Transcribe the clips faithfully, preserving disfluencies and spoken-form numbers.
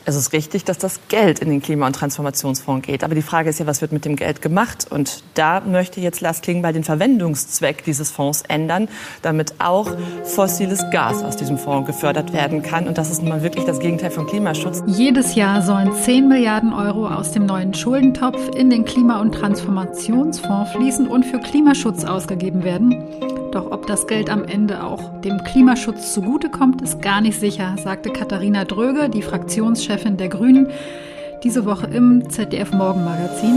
Es ist richtig, dass das Geld in den Klima- und Transformationsfonds geht. Aber die Frage ist ja, was wird mit dem Geld gemacht? Und da möchte jetzt Lars Klingbeil den Verwendungszweck dieses Fonds ändern, damit auch fossiles Gas aus diesem Fonds gefördert werden kann. Und das ist nun mal wirklich das Gegenteil von Klimaschutz. Jedes Jahr sollen zehn Milliarden Euro aus dem neuen Schuldentopf in den Klima- und Transformationsfonds fließen und für Klimaschutz ausgegeben werden. Doch ob das Geld am Ende auch dem Klimaschutz zugutekommt, ist gar nicht sicher, sagte Katharina Dröge, die Fraktionschefin der Grünen, diese Woche im Z D F-Morgenmagazin.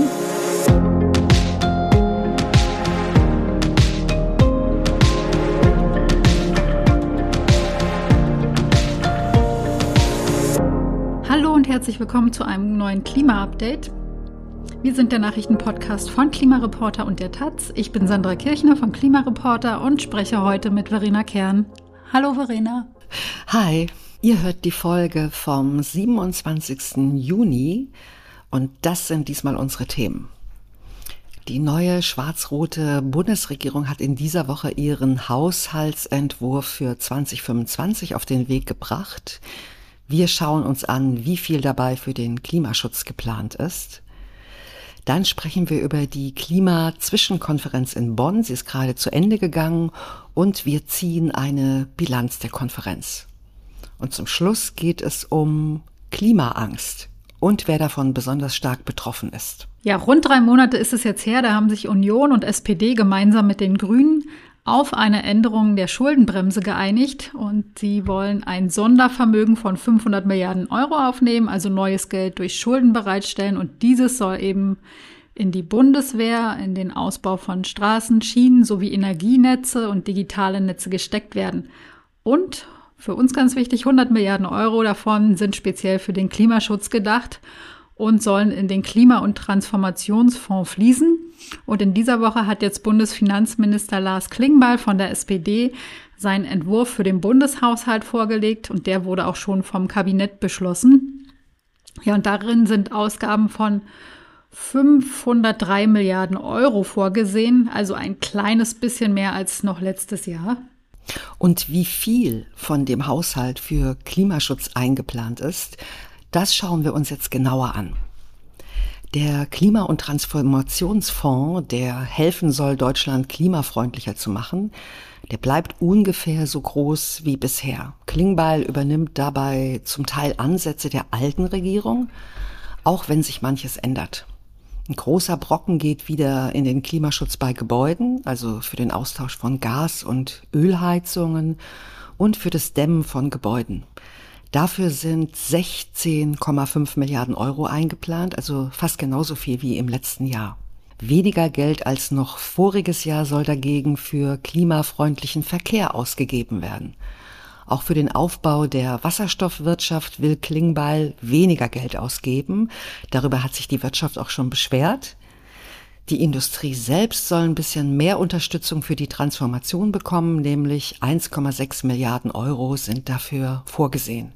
Hallo und herzlich willkommen zu einem neuen Klima-Update. Wir sind der Nachrichtenpodcast von Klimareporter und der Taz. Ich bin Sandra Kirchner von Klimareporter und spreche heute mit Verena Kern. Hallo Verena. Hi, ihr hört die Folge vom siebenundzwanzigsten Juni und das sind diesmal unsere Themen. Die neue schwarz-rote Bundesregierung hat in dieser Woche ihren Haushaltsentwurf für zwanzig fünfundzwanzig auf den Weg gebracht. Wir schauen uns an, wie viel dabei für den Klimaschutz geplant ist. Dann sprechen wir über die Klima-Zwischenkonferenz in Bonn. Sie ist gerade zu Ende gegangen und wir ziehen eine Bilanz der Konferenz. Und zum Schluss geht es um Klimaangst und wer davon besonders stark betroffen ist. Ja, rund drei Monate ist es jetzt her, da haben sich Union und S P D gemeinsam mit den Grünen auf eine Änderung der Schuldenbremse geeinigt und sie wollen ein Sondervermögen von fünfhundert Milliarden Euro aufnehmen, also neues Geld durch Schulden bereitstellen und dieses soll eben in die Bundeswehr, in den Ausbau von Straßen, Schienen sowie Energienetze und digitale Netze gesteckt werden. Und für uns ganz wichtig, hundert Milliarden Euro davon sind speziell für den Klimaschutz gedacht und sollen in den Klima- und Transformationsfonds fließen. Und in dieser Woche hat jetzt Bundesfinanzminister Lars Klingbeil von der S P D seinen Entwurf für den Bundeshaushalt vorgelegt und der wurde auch schon vom Kabinett beschlossen. Ja, und darin sind Ausgaben von fünfhundertdrei Milliarden Euro vorgesehen, also ein kleines bisschen mehr als noch letztes Jahr. Und wie viel von dem Haushalt für Klimaschutz eingeplant ist, das schauen wir uns jetzt genauer an. Der Klima- und Transformationsfonds, der helfen soll, Deutschland klimafreundlicher zu machen, der bleibt ungefähr so groß wie bisher. Klingbeil übernimmt dabei zum Teil Ansätze der alten Regierung, auch wenn sich manches ändert. Ein großer Brocken geht wieder in den Klimaschutz bei Gebäuden, also für den Austausch von Gas- und Ölheizungen und für das Dämmen von Gebäuden. Dafür sind sechzehn Komma fünf Milliarden Euro eingeplant, also fast genauso viel wie im letzten Jahr. Weniger Geld als noch voriges Jahr soll dagegen für klimafreundlichen Verkehr ausgegeben werden. Auch für den Aufbau der Wasserstoffwirtschaft will Klingbeil weniger Geld ausgeben. Darüber hat sich die Wirtschaft auch schon beschwert. Die Industrie selbst soll ein bisschen mehr Unterstützung für die Transformation bekommen, nämlich eins Komma sechs Milliarden Euro sind dafür vorgesehen.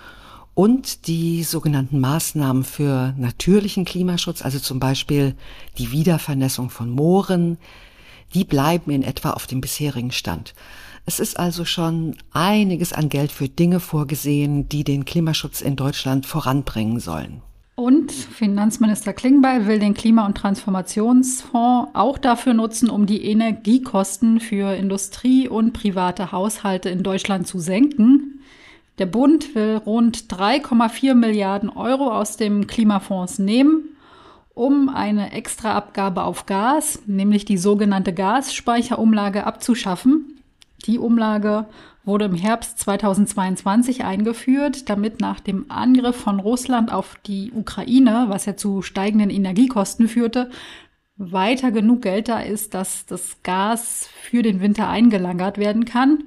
Und die sogenannten Maßnahmen für natürlichen Klimaschutz, also zum Beispiel die Wiedervernässung von Mooren, die bleiben in etwa auf dem bisherigen Stand. Es ist also schon einiges an Geld für Dinge vorgesehen, die den Klimaschutz in Deutschland voranbringen sollen. Und Finanzminister Klingbeil will den Klima- und Transformationsfonds auch dafür nutzen, um die Energiekosten für Industrie und private Haushalte in Deutschland zu senken. Der Bund will rund drei Komma vier Milliarden Euro aus dem Klimafonds nehmen, um eine Extraabgabe auf Gas, nämlich die sogenannte Gasspeicherumlage, abzuschaffen. Die Umlage wurde im Herbst zweitausendzweiundzwanzig eingeführt, damit nach dem Angriff von Russland auf die Ukraine, was ja zu steigenden Energiekosten führte, weiter genug Geld da ist, dass das Gas für den Winter eingelagert werden kann.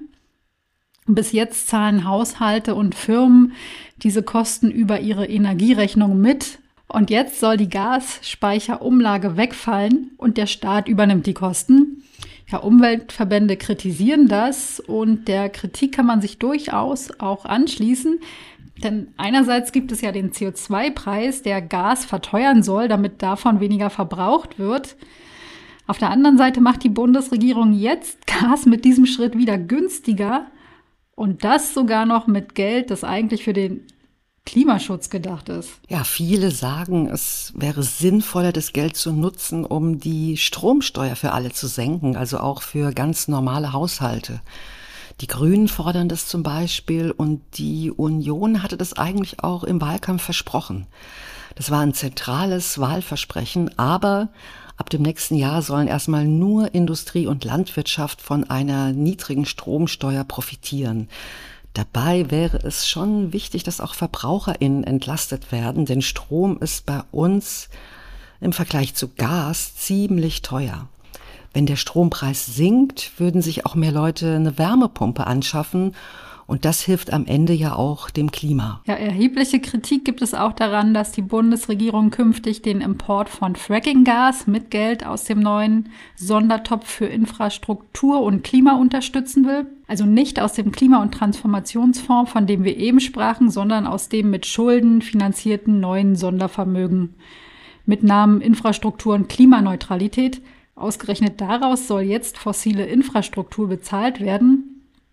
Bis jetzt zahlen Haushalte und Firmen diese Kosten über ihre Energierechnung mit. Und jetzt soll die Gasspeicherumlage wegfallen und der Staat übernimmt die Kosten. Ja, Umweltverbände kritisieren das und der Kritik kann man sich durchaus auch anschließen. Denn einerseits gibt es ja den C O zwei Preis, der Gas verteuern soll, damit davon weniger verbraucht wird. Auf der anderen Seite macht die Bundesregierung jetzt Gas mit diesem Schritt wieder günstiger und das sogar noch mit Geld, das eigentlich für den Klimaschutz gedacht ist. Ja, viele sagen, es wäre sinnvoller, das Geld zu nutzen, um die Stromsteuer für alle zu senken, also auch für ganz normale Haushalte. Die Grünen fordern das zum Beispiel und die Union hatte das eigentlich auch im Wahlkampf versprochen. Das war ein zentrales Wahlversprechen, aber ab dem nächsten Jahr sollen erstmal nur Industrie und Landwirtschaft von einer niedrigen Stromsteuer profitieren. Dabei wäre es schon wichtig, dass auch VerbraucherInnen entlastet werden, denn Strom ist bei uns im Vergleich zu Gas ziemlich teuer. Wenn der Strompreis sinkt, würden sich auch mehr Leute eine Wärmepumpe anschaffen. Und das hilft am Ende ja auch dem Klima. Ja, erhebliche Kritik gibt es auch daran, dass die Bundesregierung künftig den Import von Fracking-Gas mit Geld aus dem neuen Sondertopf für Infrastruktur und Klima unterstützen will. Also nicht aus dem Klima- und Transformationsfonds, von dem wir eben sprachen, sondern aus dem mit Schulden finanzierten neuen Sondervermögen mit Namen Infrastruktur und Klimaneutralität. Ausgerechnet daraus soll jetzt fossile Infrastruktur bezahlt werden.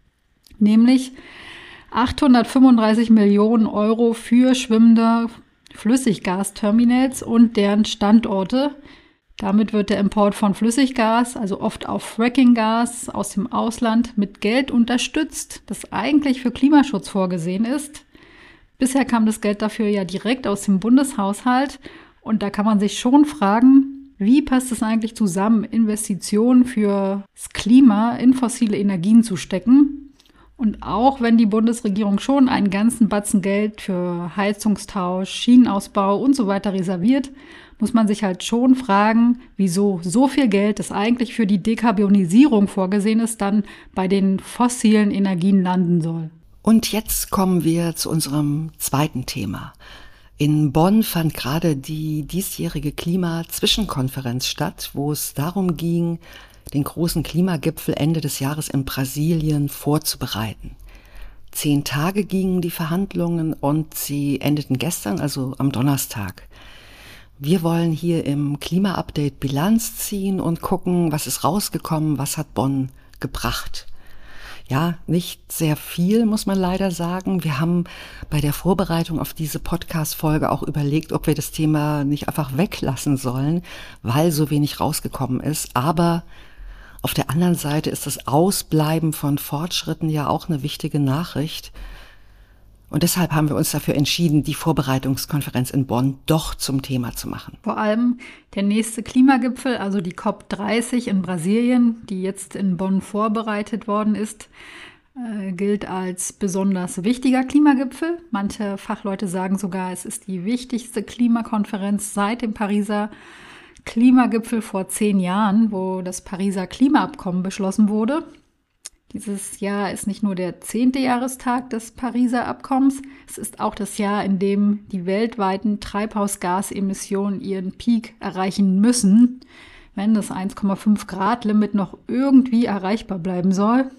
Nämlich achthundertfünfunddreißig Millionen Euro für schwimmende Flüssiggasterminals und deren Standorte. Damit wird der Import von Flüssiggas, also oft auch Fracking-Gas aus dem Ausland, mit Geld unterstützt, das eigentlich für Klimaschutz vorgesehen ist. Bisher kam das Geld dafür ja direkt aus dem Bundeshaushalt. Und da kann man sich schon fragen, wie passt es eigentlich zusammen, Investitionen fürs Klima in fossile Energien zu stecken? Und auch wenn die Bundesregierung schon einen ganzen Batzen Geld für Heizungstausch, Schienenausbau und so weiter reserviert, muss man sich halt schon fragen, wieso so viel Geld, das eigentlich für die Dekarbonisierung vorgesehen ist, dann bei den fossilen Energien landen soll. Und jetzt kommen wir zu unserem zweiten Thema. In Bonn fand gerade die diesjährige Klima-Zwischenkonferenz statt, wo es darum ging, den großen Klimagipfel Ende des Jahres in Brasilien vorzubereiten. Zehn Tage gingen die Verhandlungen und sie endeten gestern, also am Donnerstag. Wir wollen hier im Klima-Update Bilanz ziehen und gucken, was ist rausgekommen, was hat Bonn gebracht. Ja, nicht sehr viel, muss man leider sagen. Wir haben bei der Vorbereitung auf diese Podcast-Folge auch überlegt, ob wir das Thema nicht einfach weglassen sollen, weil so wenig rausgekommen ist. Aber auf der anderen Seite ist das Ausbleiben von Fortschritten ja auch eine wichtige Nachricht. Und deshalb haben wir uns dafür entschieden, die Vorbereitungskonferenz in Bonn doch zum Thema zu machen. Vor allem der nächste Klimagipfel, also die COP dreißig in Brasilien, die jetzt in Bonn vorbereitet worden ist, äh, gilt als besonders wichtiger Klimagipfel. Manche Fachleute sagen sogar, es ist die wichtigste Klimakonferenz seit dem Pariser Klimagipfel vor zehn Jahren, wo das Pariser Klimaabkommen beschlossen wurde. Dieses Jahr ist nicht nur der zehnte Jahrestag des Pariser Abkommens, es ist auch das Jahr, in dem die weltweiten Treibhausgasemissionen ihren Peak erreichen müssen, wenn das eins Komma fünf Grad Limit noch irgendwie erreichbar bleiben soll.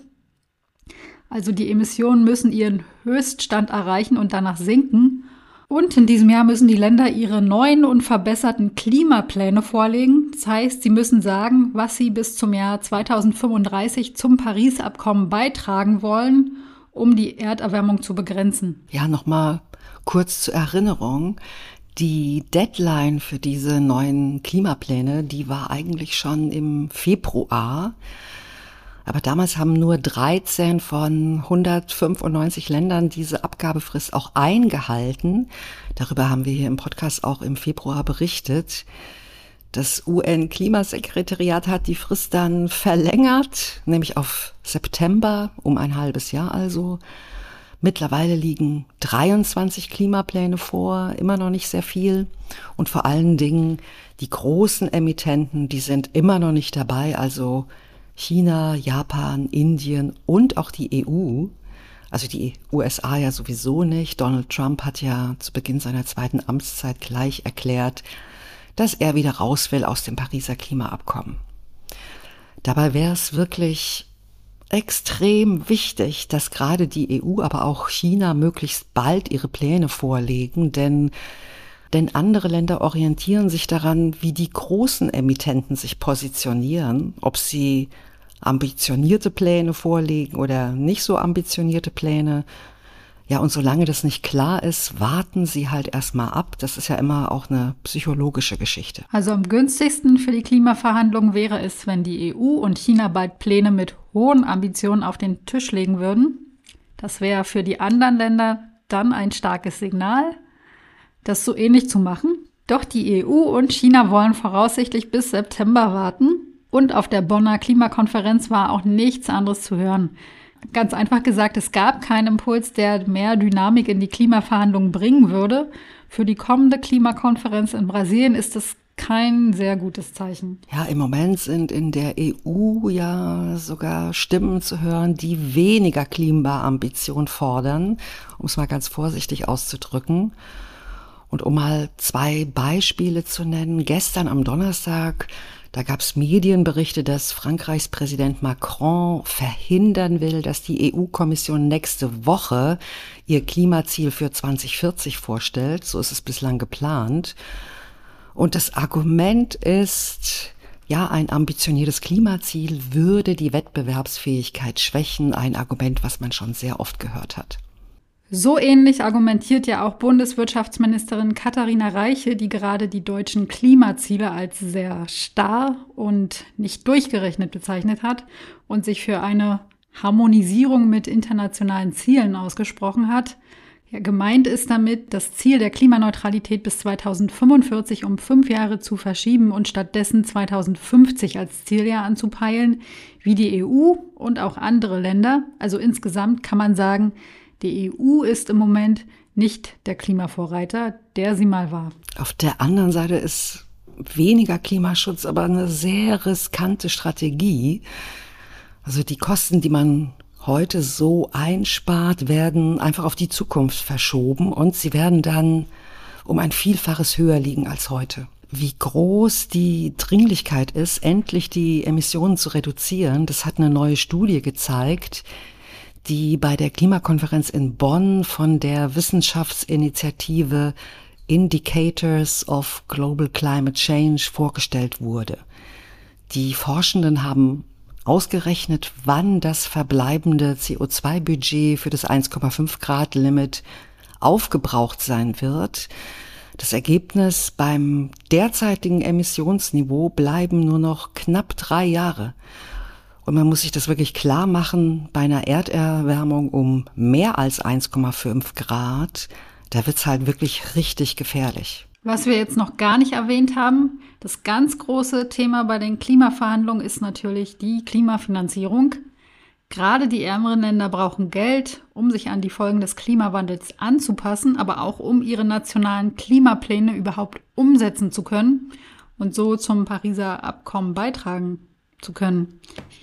Also die Emissionen müssen ihren Höchststand erreichen und danach sinken. Und in diesem Jahr müssen die Länder ihre neuen und verbesserten Klimapläne vorlegen. Das heißt, sie müssen sagen, was sie bis zum Jahr zweitausendfünfunddreißig zum Paris-Abkommen beitragen wollen, um die Erderwärmung zu begrenzen. Ja, nochmal kurz zur Erinnerung. Die Deadline für diese neuen Klimapläne, die war eigentlich schon im Februar. Aber damals haben nur dreizehn von hundertfünfundneunzig Ländern diese Abgabefrist auch eingehalten. Darüber haben wir hier im Podcast auch im Februar berichtet. Das U N-Klimasekretariat hat die Frist dann verlängert, nämlich auf September, um ein halbes Jahr also. Mittlerweile liegen dreiundzwanzig Klimapläne vor, immer noch nicht sehr viel. Und vor allen Dingen die großen Emittenten, die sind immer noch nicht dabei, also China, Japan, Indien und auch die E U, also die U S A ja sowieso nicht. Donald Trump hat ja zu Beginn seiner zweiten Amtszeit gleich erklärt, dass er wieder raus will aus dem Pariser Klimaabkommen. Dabei wäre es wirklich extrem wichtig, dass gerade die E U, aber auch China möglichst bald ihre Pläne vorlegen, denn Denn andere Länder orientieren sich daran, wie die großen Emittenten sich positionieren, ob sie ambitionierte Pläne vorlegen oder nicht so ambitionierte Pläne. Ja, und solange das nicht klar ist, warten Sie halt erstmal ab. Das ist ja immer auch eine psychologische Geschichte. Also am günstigsten für die Klimaverhandlungen wäre es, wenn die E U und China bald Pläne mit hohen Ambitionen auf den Tisch legen würden. Das wäre für die anderen Länder dann ein starkes Signal, das so ähnlich zu machen. Doch die E U und China wollen voraussichtlich bis September warten. Und auf der Bonner Klimakonferenz war auch nichts anderes zu hören. Ganz einfach gesagt, es gab keinen Impuls, der mehr Dynamik in die Klimaverhandlungen bringen würde. Für die kommende Klimakonferenz in Brasilien ist das kein sehr gutes Zeichen. Ja, im Moment sind in der E U ja sogar Stimmen zu hören, die weniger Klimaambition fordern, um es mal ganz vorsichtig auszudrücken. Und um mal zwei Beispiele zu nennen, gestern am Donnerstag, da gab es Medienberichte, dass Frankreichs Präsident Macron verhindern will, dass die E U-Kommission nächste Woche ihr Klimaziel für zwanzig vierzig vorstellt. So ist es bislang geplant. Und das Argument ist, ja, ein ambitioniertes Klimaziel würde die Wettbewerbsfähigkeit schwächen. Ein Argument, was man schon sehr oft gehört hat. So ähnlich argumentiert ja auch Bundeswirtschaftsministerin Katharina Reiche, die gerade die deutschen Klimaziele als sehr starr und nicht durchgerechnet bezeichnet hat und sich für eine Harmonisierung mit internationalen Zielen ausgesprochen hat. Ja, gemeint ist damit, das Ziel der Klimaneutralität bis zweitausendfünfundvierzig um fünf Jahre zu verschieben und stattdessen zweitausendfünfzig als Zieljahr anzupeilen, wie die E U und auch andere Länder. Also insgesamt kann man sagen, die E U ist im Moment nicht der Klimavorreiter, der sie mal war. Auf der anderen Seite ist weniger Klimaschutz aber eine sehr riskante Strategie. Also die Kosten, die man heute so einspart, werden einfach auf die Zukunft verschoben und sie werden dann um ein Vielfaches höher liegen als heute. Wie groß die Dringlichkeit ist, endlich die Emissionen zu reduzieren, das hat eine neue Studie gezeigt, die bei der Klimakonferenz in Bonn von der Wissenschaftsinitiative Indicators of Global Climate Change vorgestellt wurde. Die Forschenden haben ausgerechnet, wann das verbleibende C O zwei Budget für das eins Komma fünf Grad Limit aufgebraucht sein wird. Das Ergebnis: beim derzeitigen Emissionsniveau bleiben nur noch knapp drei Jahre. Und man muss sich das wirklich klar machen, bei einer Erderwärmung um mehr als eins Komma fünf Grad, da wird's halt wirklich richtig gefährlich. Was wir jetzt noch gar nicht erwähnt haben, das ganz große Thema bei den Klimaverhandlungen ist natürlich die Klimafinanzierung. Gerade die ärmeren Länder brauchen Geld, um sich an die Folgen des Klimawandels anzupassen, aber auch um ihre nationalen Klimapläne überhaupt umsetzen zu können und so zum Pariser Abkommen beitragen zu können.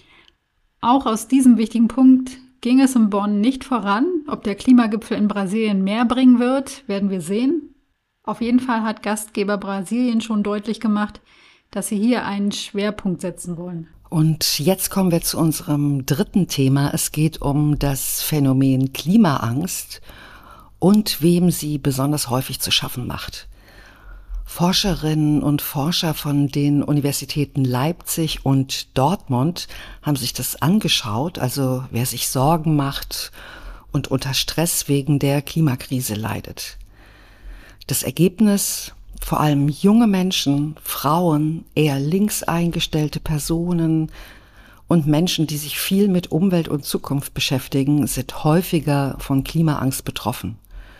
Auch aus diesem wichtigen Punkt ging es in Bonn nicht voran. Ob der Klimagipfel in Brasilien mehr bringen wird, werden wir sehen. Auf jeden Fall hat Gastgeber Brasilien schon deutlich gemacht, dass sie hier einen Schwerpunkt setzen wollen. Und jetzt kommen wir zu unserem dritten Thema. Es geht um das Phänomen Klimaangst und wem sie besonders häufig zu schaffen macht. Forscherinnen und Forscher von den Universitäten Leipzig und Dortmund haben sich das angeschaut, also wer sich Sorgen macht und unter Stress wegen der Klimakrise leidet. Das Ergebnis: vor allem junge Menschen, Frauen, eher links eingestellte Personen und Menschen, die sich viel mit Umwelt und Zukunft beschäftigen, sind häufiger von Klimaangst betroffen.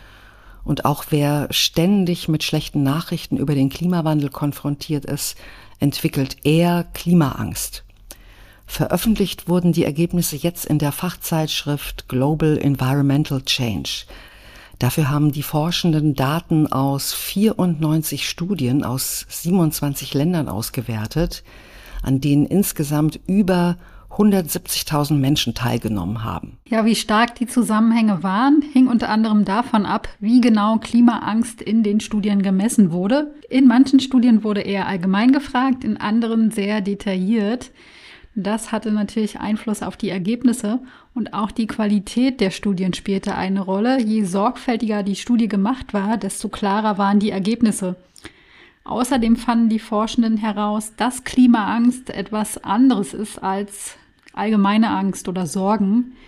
Und auch wer ständig mit schlechten Nachrichten über den Klimawandel konfrontiert ist, entwickelt eher Klimaangst. Veröffentlicht wurden die Ergebnisse jetzt in der Fachzeitschrift Global Environmental Change. Dafür haben die Forschenden Daten aus vierundneunzig Studien aus siebenundzwanzig Ländern ausgewertet, an denen insgesamt über hundertsiebzigtausend Menschen teilgenommen haben. Ja, wie stark die Zusammenhänge waren, hing unter anderem davon ab, wie genau Klimaangst in den Studien gemessen wurde. In manchen Studien wurde eher allgemein gefragt, in anderen sehr detailliert. Das hatte natürlich Einfluss auf die Ergebnisse und auch die Qualität der Studien spielte eine Rolle. Je sorgfältiger die Studie gemacht war, desto klarer waren die Ergebnisse. Außerdem fanden die Forschenden heraus, dass Klimaangst etwas anderes ist als allgemeine Angst oder Sorgen.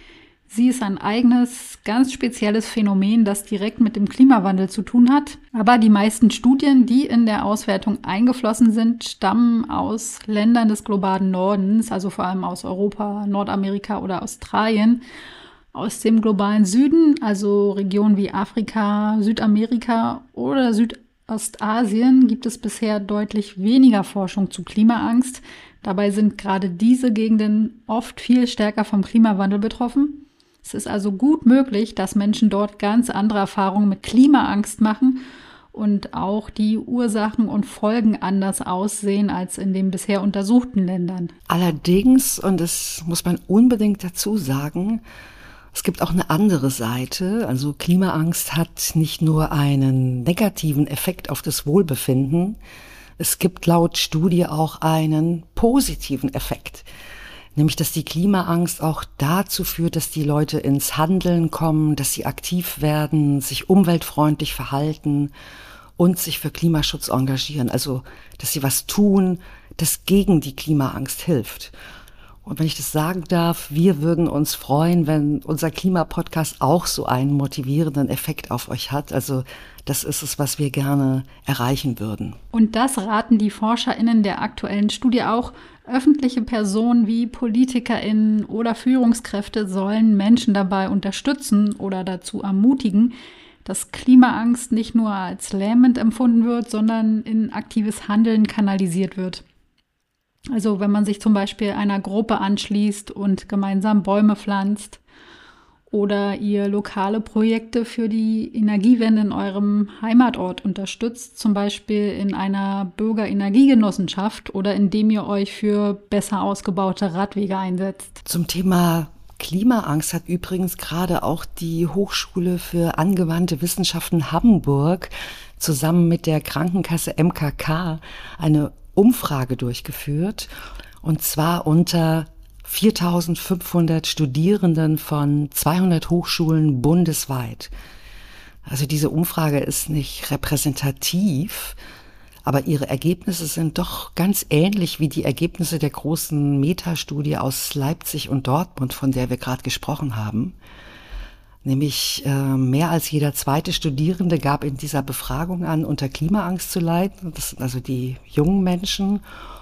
Sie ist ein eigenes, ganz spezielles Phänomen, das direkt mit dem Klimawandel zu tun hat. Aber die meisten Studien, die in der Auswertung eingeflossen sind, stammen aus Ländern des globalen Nordens, also vor allem aus Europa, Nordamerika oder Australien. Aus dem globalen Süden, also Regionen wie Afrika, Südamerika oder Südostasien, gibt es bisher deutlich weniger Forschung zu Klimaangst. Dabei sind gerade diese Gegenden oft viel stärker vom Klimawandel betroffen. Es ist also gut möglich, dass Menschen dort ganz andere Erfahrungen mit Klimaangst machen und auch die Ursachen und Folgen anders aussehen als in den bisher untersuchten Ländern. Allerdings, und das muss man unbedingt dazu sagen, es gibt auch eine andere Seite. Also Klimaangst hat nicht nur einen negativen Effekt auf das Wohlbefinden, es gibt laut Studie auch einen positiven Effekt. Nämlich, dass die Klimaangst auch dazu führt, dass die Leute ins Handeln kommen, dass sie aktiv werden, sich umweltfreundlich verhalten und sich für Klimaschutz engagieren. Also, dass sie was tun, das gegen die Klimaangst hilft. Und wenn ich das sagen darf, wir würden uns freuen, wenn unser Klimapodcast auch so einen motivierenden Effekt auf euch hat. Also das ist es, was wir gerne erreichen würden. Und das raten die ForscherInnen der aktuellen Studie auch. Öffentliche Personen wie PolitikerInnen oder Führungskräfte sollen Menschen dabei unterstützen oder dazu ermutigen, dass Klimaangst nicht nur als lähmend empfunden wird, sondern in aktives Handeln kanalisiert wird. Also wenn man sich zum Beispiel einer Gruppe anschließt und gemeinsam Bäume pflanzt oder ihr lokale Projekte für die Energiewende in eurem Heimatort unterstützt, zum Beispiel in einer Bürgerenergiegenossenschaft oder indem ihr euch für besser ausgebaute Radwege einsetzt. Zum Thema Klimaangst hat übrigens gerade auch die Hochschule für angewandte Wissenschaften Hamburg zusammen mit der Krankenkasse M K K eine Umfrage durchgeführt, und zwar unter viertausendfünfhundert Studierenden von zweihundert Hochschulen bundesweit. Also diese Umfrage ist nicht repräsentativ, aber ihre Ergebnisse sind doch ganz ähnlich wie die Ergebnisse der großen Metastudie aus Leipzig und Dortmund, von der wir gerade gesprochen haben. Nämlich äh, mehr als jeder zweite Studierende gab in dieser Befragung an, unter Klimaangst zu leiden. Das sind also die jungen Menschen.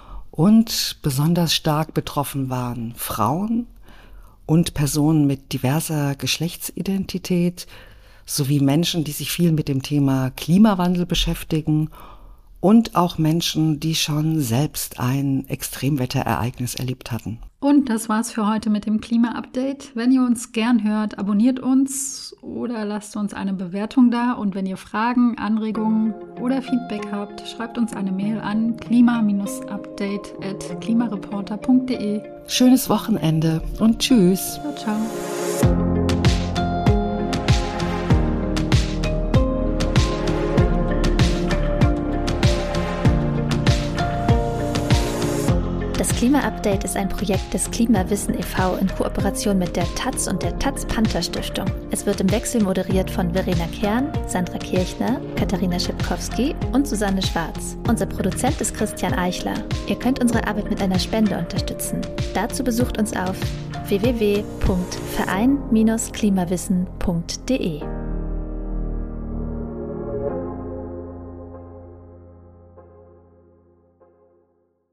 Und besonders stark betroffen waren Frauen und Personen mit diverser Geschlechtsidentität sowie Menschen, die sich viel mit dem Thema Klimawandel beschäftigen und auch Menschen, die schon selbst ein Extremwetterereignis erlebt hatten. Und das war's für heute mit dem Klima-Update. Wenn ihr uns gern hört, abonniert uns oder lasst uns eine Bewertung da. Und wenn ihr Fragen, Anregungen oder Feedback habt, schreibt uns eine Mail an klima update at klimareporter punkt de. Schönes Wochenende und tschüss. Ciao, ciao. Das Klima-Update ist ein Projekt des Klimawissen e V in Kooperation mit der Taz und der Taz-Panther-Stiftung. Es wird im Wechsel moderiert von Verena Kern, Sandra Kirchner, Katharina Schipkowski und Susanne Schwarz. Unser Produzent ist Christian Eichler. Ihr könnt unsere Arbeit mit einer Spende unterstützen. Dazu besucht uns auf w w w punkt verein Bindestrich klimawissen punkt de.